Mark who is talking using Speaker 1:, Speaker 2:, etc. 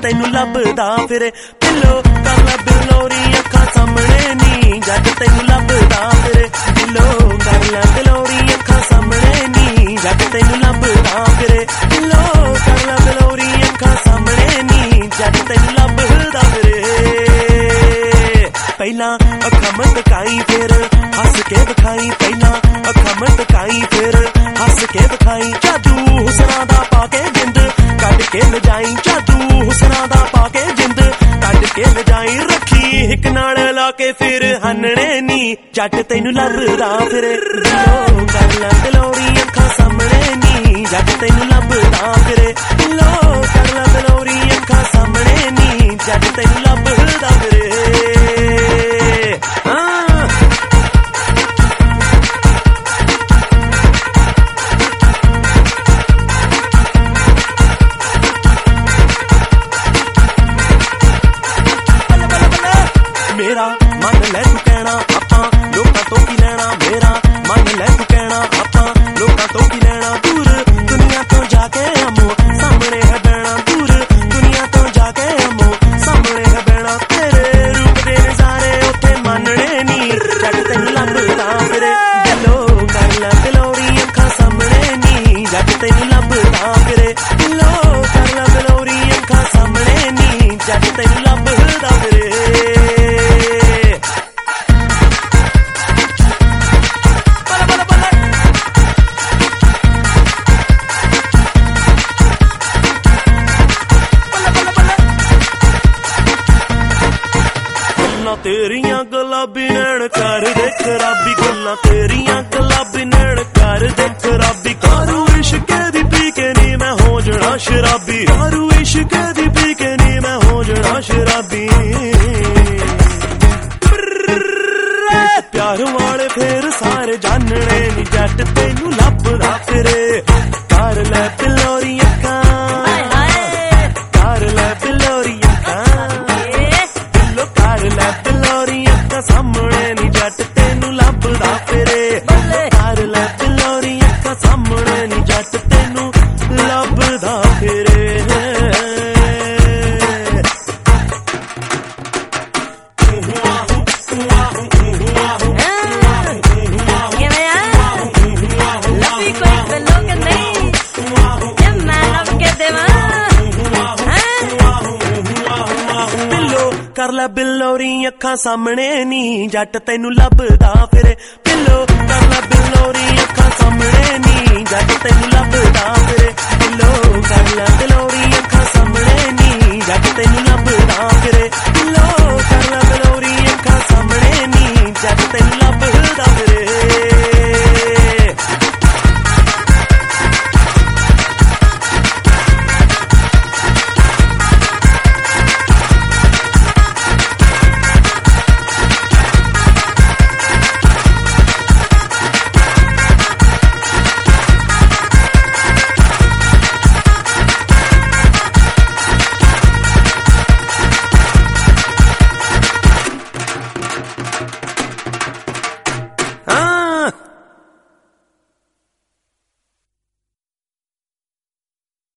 Speaker 1: ਤੈਨੂੰ ਲੱਭਦਾ ਫਿਰੇ ਪਿੱਲੋ ਕਰ ਲੈ ਬਿਲੋਰੀ ਅੱਖਾਂ ਸਾਹਮਣੇ ਨੀ ਜੱਟ ਤੈਨੂੰ ਲੱਭਦਾ ਫਿਰੇ ਪਿੱਲੋ ਕਰ ਲੈ ਬਿਲੋਰੀ ਅੱਖਾਂ ਸਾਹਮਣੇ ਨੀ ਜੱਟ ਤੈਨੂੰ ਲੱਭਦਾ ਫਿਰੇ ਪਿੱਲੋ ਕਰ ਲੈ ਬਿਲੋਰੀ ਅੱਖਾਂ ਸਾਹਮਣੇ ਨੀ ਜੱਟ ਤੈਨੂੰ ਲੱਭਦਾ ਫਿਰੇ ਪਹਿਲਾਂ ਅੱਖਾਂ ਮਟਕਾਈ ਫਿਰ ਹੱਸ ਕੇ ਵਿਖਾਈ ਪਹਿਲਾਂ ਅੱਖਾਂ ਮਟਕਾਈ ਫਿਰ ਹੱਸ ਕੇ ਵਿਖਾਈ ਜਾਦੂ ਹੁਸਨਾ ਦਾ ਪਾ ਕੇ ਜਿੰਦ ਕੱਢ ਕੇ ਲਜਾਈ ਜਾਦੂ ਹੁਸਨਾ ਦਾ ਪਾ ਕੇ ਜਿੰਦ ਕੱਢ ਕੇ ਲਜਾਈ ਰੱਖੀ ਇੱਕ ਨਾਲ ਲਾ ਕੇ ਫਿਰ ਹੰਨਣੇ ਨੀ ਜੱਟ ਤੈਨੂੰ ਲੱਭਦਾ ਫਿਰੇ ਦਿਲੋਂ ਕਰ ਲੈ ਬਿਲੋਰੀ ਅੱਖਾਂ ਸਾਹਮਣੇ ਨੀ ਜੱਟ ਤੈਨੂੰ ਲੱਭਦਾ ਫਿਰੇ ਦਿਲੋਂ ਕਰ ਲੈ ਬਿਲੋਰੀ ਅੱਖਾਂ ਸਾਹਮਣੇ ਨੀ ਜੱਟ ਤੈਨੂੰ ਲੱਭਦਾ ਫਿਰੇ ਮੇਰਾ ਮੰਨ ਲੈ ਤੂੰ ਕਹਿਣਾ ਆਪਾਂ ਲੋਕਾਂ ਤੋਂ ਕੀ ਲੈਣਾ ਮੇਰਾ ਮੰਨ ਲੈ ਤੂੰ ਕਹਿਣਾ ਆਪਾਂ ਲੋਕਾਂ ਤੋਂ ਕੀ ਲੈਣਾ ਦੂਰ ਦੁਨੀਆ ਤੋਂ ਜਾ ਕੇ ਅਮੋ ਸਾਹਮਣੇ ਹੈ ਬਹਿਣਾ ਦੂਰ ਦੁਨੀਆ ਤੋਂ ਜਾ ਕੇ ਅਮੋ ਸਾਹਮਣੇ ਹੈ ਬਹਿਣਾ ਤੇਰੇ ਰੂਪ ਦੇ ਨਜ਼ਾਰੇ ਉੱਥੇ ਮੰਨਣੇ ਨੀ ਜੱਟ ਤੈਨੂੰ ਲੱਭਦਾ ਫਿਰੇ ਦਿਲੋਂ ਕਰ ਲੈ ਬਿਲੋਰੀ ਅੱਖਾਂ ਸਾਹਮਣੇ ਨੀ ਜੱਟ ਤੈਨੂੰ ਲੱਭਦਾ ਫਿਰੇ ਦਿਲੋਂ ਕਰ ਲੈ ਬਿਲੋਰੀ ਅੱਖਾਂ ਸਾਹਮਣੇ ਨੀ ਜੱਟ ਤੈਨੂੰ ਲੱਭਦਾ ਫਿਰੇ ਤੇਰੀਆਂ ਗੁਲਾਬੀ ਨੈਣ ਕਰ ਦੇ ਖਰਾਬੀ ਗੱਲਾਂ ਤੇਰੀਆਂ ਗੁਲਾਬੀ ਨੈਣ ਕਰ ਦੇ ਖਰਾਬੀ ਕਾਰੂ ਇਸ਼ਕ ਦੀ ਪੀ ਕੇ ਨੀ ਮੈਂ ਹੋ ਜਾਣਾ ਸ਼ਰਾਬੀ ਕਾਰੂ ਇਸ਼ਕ ਦੀ ਪੀ ਕੇ ਨੀ ਮੈਂ ਹੋ ਜਾਣਾ ਸ਼ਰਾਬੀ ਪਿਆਰ ਵਾਲੇ ਫੇਰ ਸਾਰੇ ਜਾਣਣੇ ਨੀ ਜੱਟ ਤੈਨੂੰ ਲੱਭਦਾ ਫਿਰੇ ਕਰ ਲੈ ਬਿਲੋਰੀ ਅੱਖਾਂ ਕਰ ਲੈ ਬਿਲੋਰੀ ਅੱਖਾਂ ਦਿਲੋਂ ਕਰ ਲੈ ਬਿਲੋਰੀ ਅੱਖਾਂ ਸਾਹਮਣੇ ਨੀ ਜੱਟ ਤੈਨੂੰ ਲੱਭਦਾ ਫਿਰੇ ਕਰ ਲੈ ਬਿਲੋਰੀ ਅੱਖਾਂ ਸਾਹਮਣੇ ਨੀ ਜੱਟ ਤੈਨੂੰ ਲੱਭਦਾ ਫਿਰੇ ਕਰ ਲੈ ਬਿਲੋਰੀ ਅੱਖਾਂ ਸਾਹਮਣੇ ਨੀ ਜੱਟ ਤੈਨੂੰ ਲੱਭਦਾ ਫਿਰੇ ਪਿੱਲੋ ਕਰ ਲੈ ਬਿਲੋਰੀ ਅੱਖਾਂ ਸਾਹਮਣੇ ਨੀ ਜੱਟ ਤੈਨੂੰ ਲੱਭਦਾ ਫਿਰੇ ਪਿੱਲੋ ਕਰ ਲੈ ਬਿਲੋਰੀ ਅੱਖਾਂ ਸਾਹਮਣੇ ਨੀ ਜੱਟ